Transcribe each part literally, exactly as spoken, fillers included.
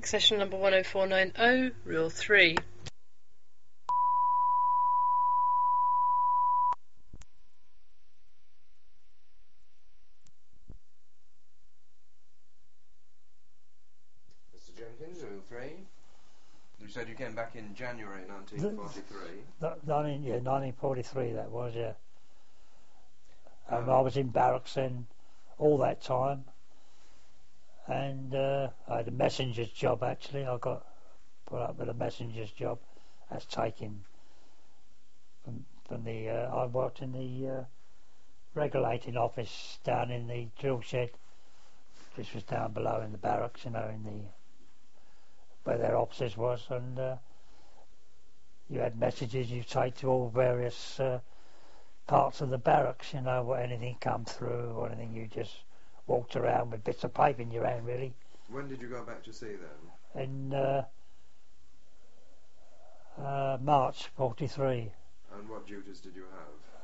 Accession number one oh four nine oh, reel three. Mister Jenkins, reel three. You said you came back in January nineteen forty-three. The, the, yeah, nineteen forty-three that was, yeah. Um, Um, I was in barracks then all that time, and uh, I had a messenger's job actually. I got put up with a messenger's job. That's taken from, from the. Uh, I worked in the uh, regulating office down in the drill shed. This was down below in the barracks, you know, in the where their offices was, and uh, you had messages you take to all various uh, parts of the barracks, you know, what anything come through or anything. You just walked around with bits of paper in your hand, really. When did you go back to sea then? In uh, uh, March forty-three. And what duties did you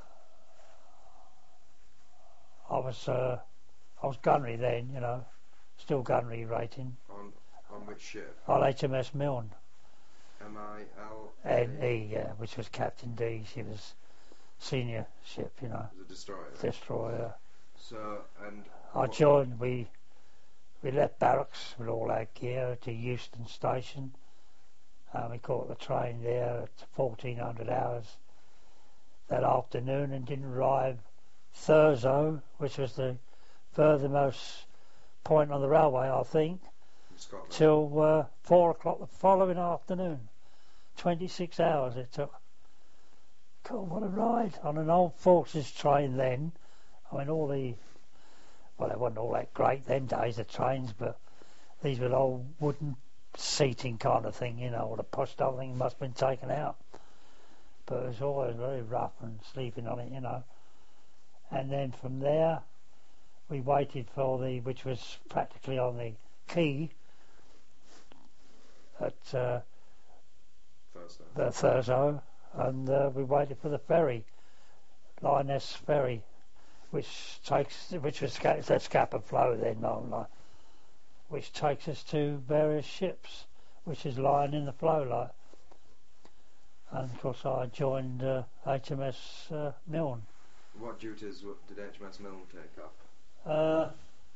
have? I was uh, I was gunnery then, you know, still gunnery rating. On on which ship? On H M S Milne. M I L N E, yeah, which was Captain D. She was senior ship, you know. It was a destroyer. Destroyer. So, and I joined, we we left barracks with all our gear to Euston Station. And we caught the train there at fourteen hundred hours that afternoon and didn't arrive Thurso, which was the furthermost point on the railway, I think, Scotland. till uh, four o'clock the following afternoon. twenty-six hours it took. God, what a ride on an old Forces train then. I mean, all the, well, they wasn't all that great them days, the trains, but these were old wooden seating kind of thing, you know, all the postal thing must have been taken out. But it was always very rough and sleeping on it, you know. And then from there, we waited for the, which was practically on the quay at uh, Thursday. the Thurso, and uh, we waited for the ferry, Lioness Ferry, which takes, which was the Scapa Flow then, no, like, which takes us to various ships, which is lying in the flow, like. And of course, I joined uh, H M S uh, Milne. What duties did H M S Milne take up? Uh,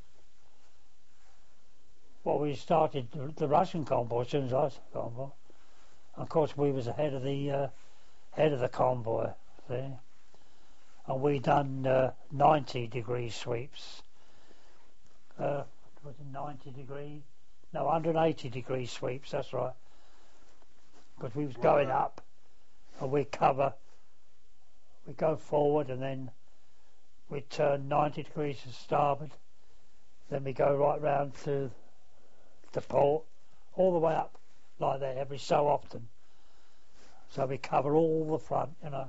well, we started the, the Russian convoy as soon as I was convoy. Of course, we was ahead of the uh, head of the convoy, see? And we done uh, ninety degree sweeps. Uh, was it ninety degree? No, one hundred eighty degree sweeps. That's right. Because we was Wow. going up, and we cover. We go forward, and then we turn ninety degrees to starboard. Then we go right round to the port, all the way up like that every so often. So we cover all the front, you know.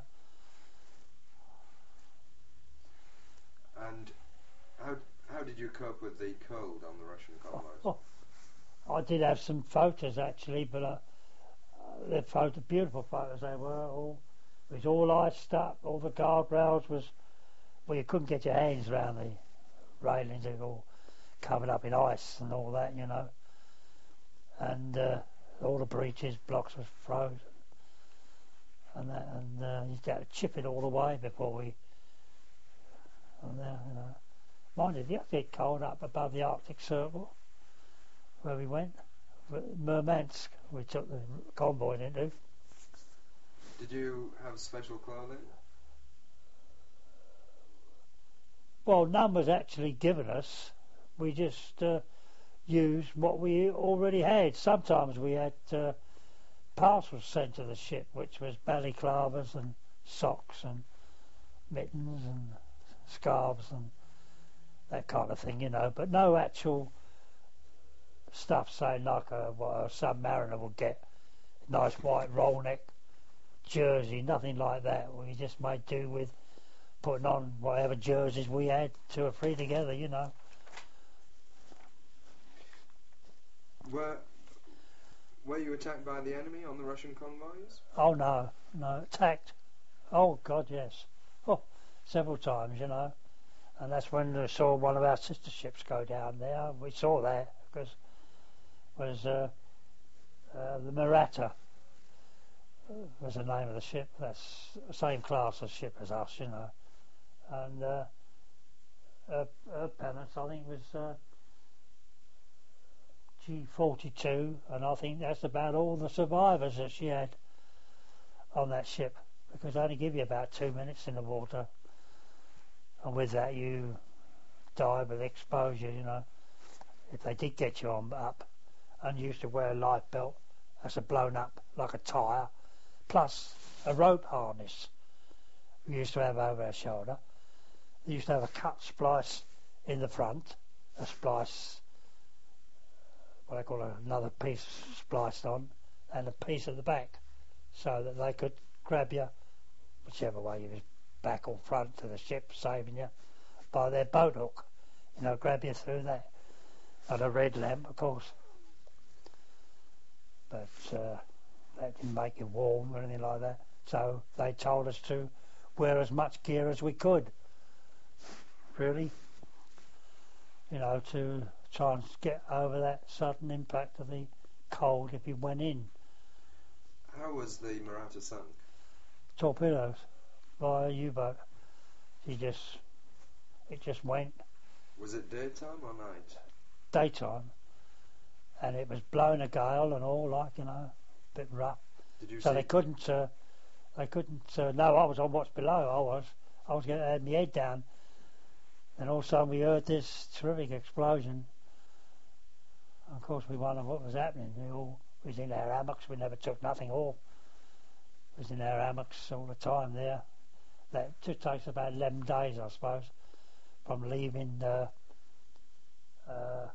And how how did you cope with the cold on the Russian convoys? Oh, oh, I did have some photos actually, but uh, they're photo, beautiful photos they were. All, it was all iced up, all the guardrails was, well, you couldn't get your hands around the railings, they were all covered up in ice and all that, you know. And uh, all the breaches, blocks was frozen. And that, and uh, you had to chip it all the way before we, and there, you know. Mind you, it did get cold up above the Arctic Circle, where we went. Murmansk, we took the convoy into. Did you have special clothing? Well, none was actually given us. We just uh, used what we already had. Sometimes we had uh, parcels sent to the ship, which was balaclavas and socks and mittens and scarves and that kind of thing, you know. But no actual stuff saying like a, what a submariner would get. Nice white roll neck jersey, nothing like that. We just made do with putting on whatever jerseys we had, two or three together, you know. Were were you attacked by the enemy on the Russian convoys? Oh no, no, attacked. Oh God, yes. Oh, several times, you know. And that's when we saw one of our sister ships go down there. We saw that because was uh, uh, the Maratta was the name of the ship. That's the same class of ship as us, you know. And uh, her, her pennant, I think, was uh, G forty-two, and I think that's about all the survivors that she had on that ship, because they only give you about two minutes in the water, and with that you die with exposure, you know. If they did get you on up, and you used to wear a life belt that's a blown up like a tyre, plus a rope harness we used to have over our shoulder. We used to have a cut splice in the front, a splice, what I call another piece spliced on, and a piece at the back, so that they could grab you, whichever way you was, back or front to the ship, saving you, by their boat hook, you know, grab you through that. And a red lamp, of course. But uh, that didn't make you warm or anything like that. So they told us to wear as much gear as we could, really, you know, to try and get over that sudden impact of the cold if you went in. How was the Maratta sunk? Torpedoes by a U-boat. She just, it just went. Was it daytime or night? Daytime, and it was blowing a gale and all, like, you know, a bit rough. Did you so see they couldn't, uh, they couldn't. Uh, no, I was on what's below. I was, I was getting had my head down, and all of a sudden we heard this terrific explosion. And of course, we wondered what was happening. We all we was in our hammocks. We never took nothing off. We was in our hammocks all the time there. That took takes about eleven days, I suppose, from leaving. Uh, uh,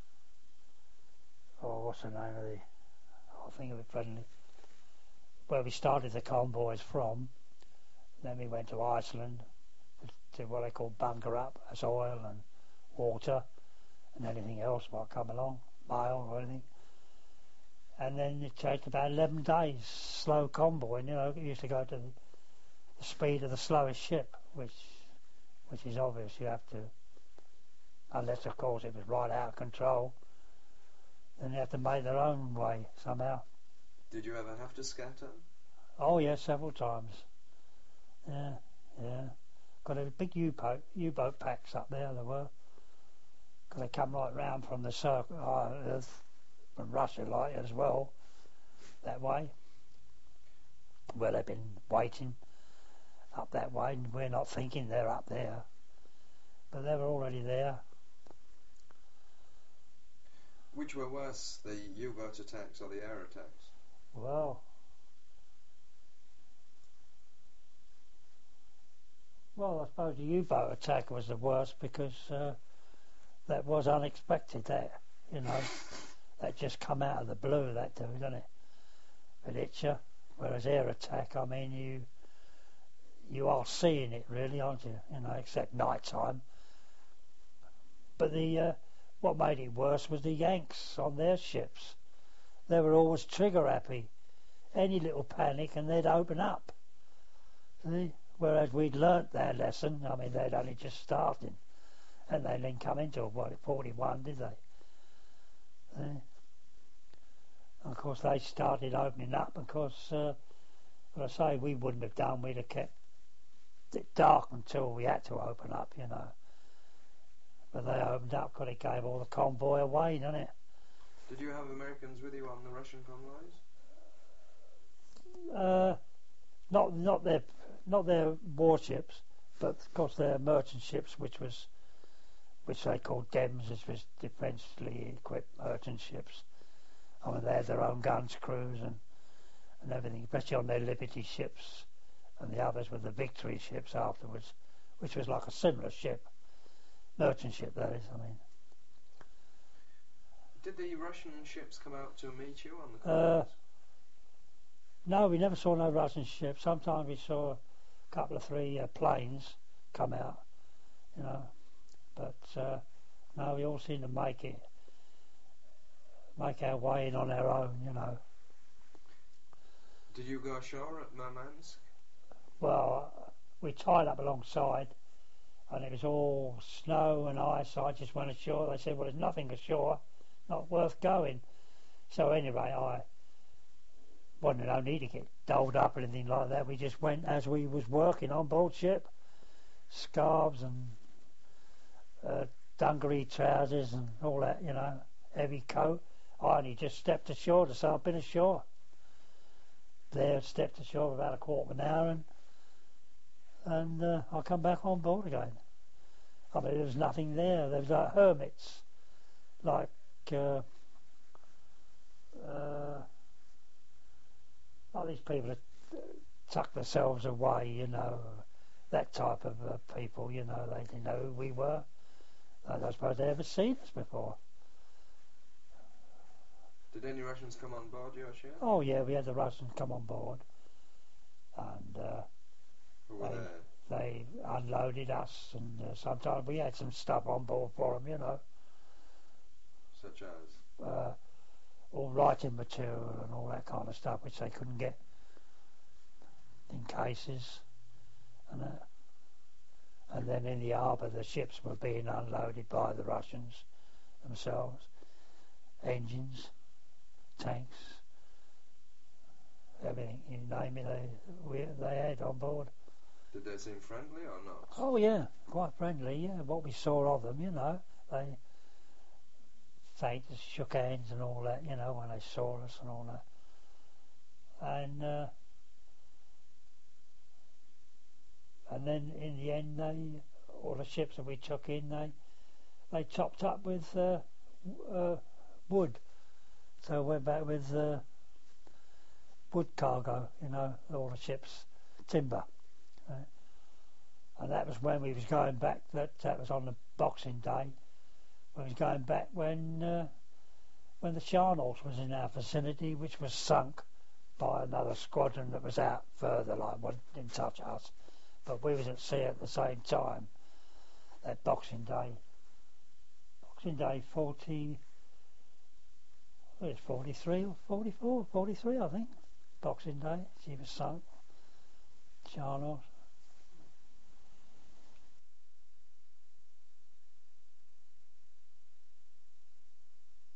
oh, what's the name of the? I'll think of it presently. Where we started the convoys from. Then we went to Iceland to what they call bunker up, as oil and water and anything else might come along, mail or anything. And then it takes about eleven days, slow convoy. You know, it used to go to the, the speed of the slowest ship, which which is obvious. You have to, unless of course it was right out of control, then you have to make their own way somehow. Did you ever have to scatter? Oh yeah, several times. Yeah, yeah. Got a big U-boat, U-boat packs up there. There were, because they come right round from the circle, uh, Earth, from Russia, like as well, that way. Where they've been waiting up that way, and we're not thinking they're up there, but they were already there. Which were worse, the U-boat attacks or the air attacks? Well, well, I suppose the U-boat attack was the worst because uh, that was unexpected. That, you know, that just come out of the blue. That do, doesn't it? It hits you. Whereas air attack, I mean, you you are seeing it really, aren't you? You know, except night time. But the uh, what made it worse was the Yanks on their ships. They were always trigger happy. Any little panic and they'd open up. See? Whereas we'd learnt their lesson. I mean, they'd only just started, and they didn't come into what forty-one, did they? See? And of course, they started opening up. Of course, uh, what I say, we wouldn't have done. We'd have kept it dark until we had to open up, you know. But they opened up because it gave all the convoy away, didn't it? Did you have Americans with you on the Russian convoys? Uh, not not their not their warships, but of course their merchant ships, which was which they called D E Ms, which was defensively equipped merchant ships. I mean, they had their own guns, crews, and and everything, especially on their Liberty ships, and the others were the Victory ships afterwards, which was like a similar ship, merchant ship, that is. I mean. Did the Russian ships come out to meet you on the Uh, convoys? no, we never saw no Russian ships. Sometimes we saw a couple of three uh, planes come out, you know. But uh, no, we all seemed to make it, make our way in on our own, you know. Did you go ashore at Murmansk? Well, uh, we tied up alongside, and it was all snow and ice. So I just went ashore. They said, "Well, there's nothing ashore, not worth going." So anyway, I wasn't no need to get doled up or anything like that. We just went as we was working on board ship, scarves and uh, dungaree trousers and all that, you know, heavy coat. I only just stepped ashore to say I've been ashore. There, stepped ashore about a quarter of an hour, and and uh, I come back on board again. I mean, there was nothing there. There was like hermits, like uh, uh, like these people that tuck themselves away, you know, that type of uh, people, you know. They didn't know who we were. I don't suppose they ever seen us before. Did any Russians come on board your ship? Oh yeah, we had the Russians come on board, and uh, Who were they, there? they unloaded us, and uh, sometimes we had some stuff on board for them, you know, Such as? uh, all writing material and all that kind of stuff, which they couldn't get in cases, and that. And then in the harbour, the ships were being unloaded by the Russians themselves, engines, tanks, everything, you name it, they, we, they had on board. Did they seem friendly or not? Oh yeah, quite friendly, yeah, what we saw of them, you know, they thanked us, shook hands and all that, you know, when they saw us and all that. And uh, and then in the end, they, all the ships that we took in, they they topped up with uh, uh, wood. So we went back with uh, wood cargo, you know, all the ships, timber. Right? And that was when we was going back, that, that was on the Boxing Day, we was going back when uh, when the Charnos was in our vicinity, which was sunk by another squadron that was out further, like one didn't touch us. But we was at sea at the same time, that Boxing Day. Boxing Day forty... Well, it's forty-three or forty-four, forty-three I think, Boxing Day, she was sunk, Charnos.